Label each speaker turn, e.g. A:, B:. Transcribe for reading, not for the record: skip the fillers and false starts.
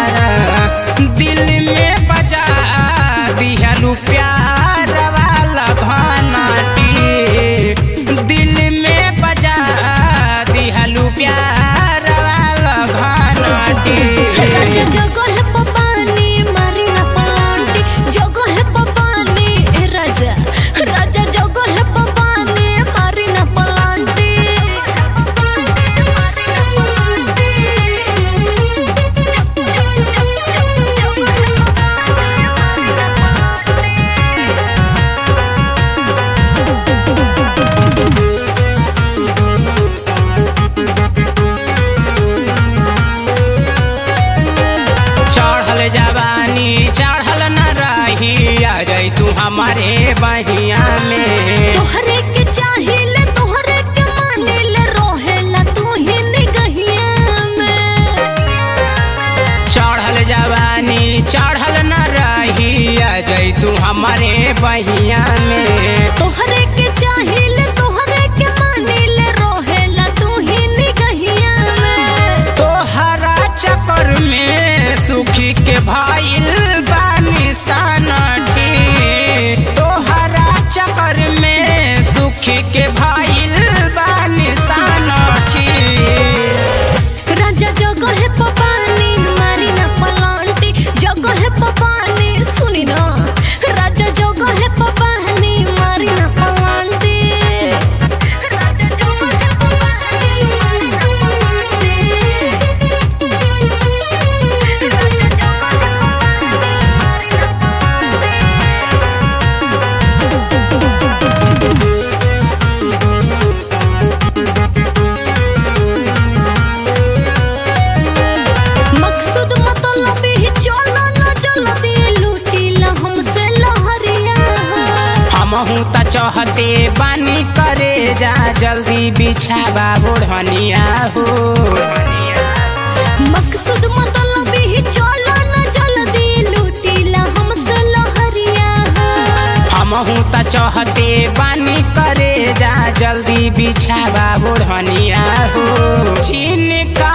A: तारा दिल में बजा दिहलू प्यार वाला घंटी दिल में बजा दिहलू प्यार वाला घंटी
B: राजा जगल पपानी मारी ना पलांटी जगल पपानी ए राजा राजा जगल पपानी मारी ना पलांटी
A: चढ़ल जवानी चढ़ल न रही आ जाई तू हमारे बहिया में
B: तोहरे के चाहिए तोहरे के मानिले रोहेला तू ही निगहिया में
A: चढ़ल जवानी चढ़ल न रही आ जाई तू हमारे बहिया में
B: तोहरे के चाहिए तोहरे के मानिले रोहेला तू ही निगहिया में
A: तोहरा चक्कर में सुखी के भाईल बानी सनठी तोहरा चक्कर में सुखी के भाईल बानी सनठी
B: राजा जगल है पपानी मारी ना पलांटी जगल है पपानी सुनी ना राजा जगल है पपानी मारी ना पलांटी राजा जगल है पपानी मारी ना पलांटी राजा जगल है मकसूद मतलब ही चलो ना जल्दी लूटीला हमसे लहरिया
A: हमहू त चाहते बानी करे जा जल्दी बिछावा बुढ़निया हो
B: मकसूद मतलब ही चलो ना जल्दी लूटीला हमसे लहरिया
A: हमहू त चाहते बानी करे जा जल्दी बिछावा बुढ़निया हो चीन का